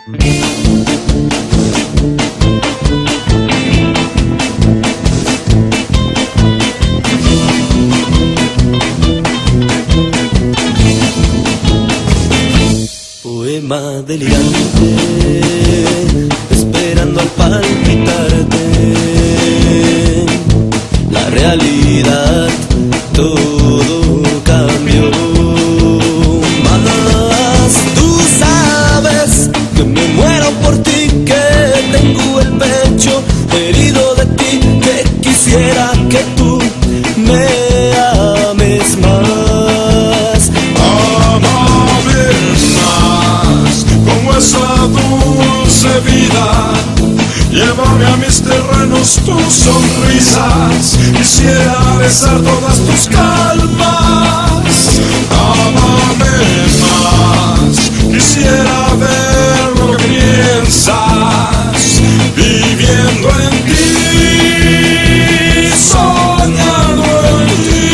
Poema delirante, esperando al palpitarte. La realidad, todo cambió. Más tú sabes que me muero por ti, que tengo el pecho herido de ti, que quisiera que tú me ames más. Amame más, como esa dulce vida. Llévame a mis terrenos tus sonrisas, quisiera besar todas tus calmas. Amame más, quisiera ver lo que piensas, viviendo en ti, soñando en ti.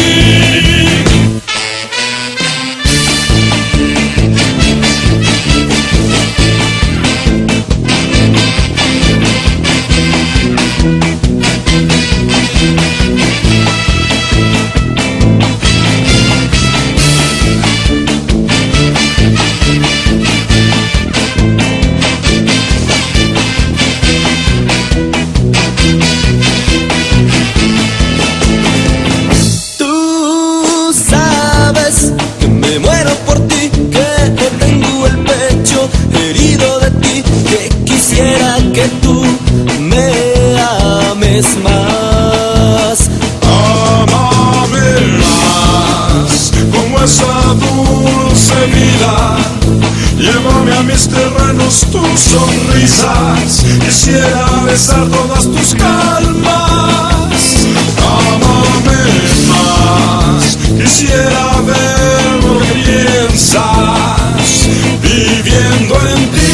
Que tú me ames más. Amame más, como esa dulce vida. Llévame a mis terrenos tus sonrisas, quisiera besar todas tus calmas. Amame más, quisiera ver lo que piensas, viviendo en ti.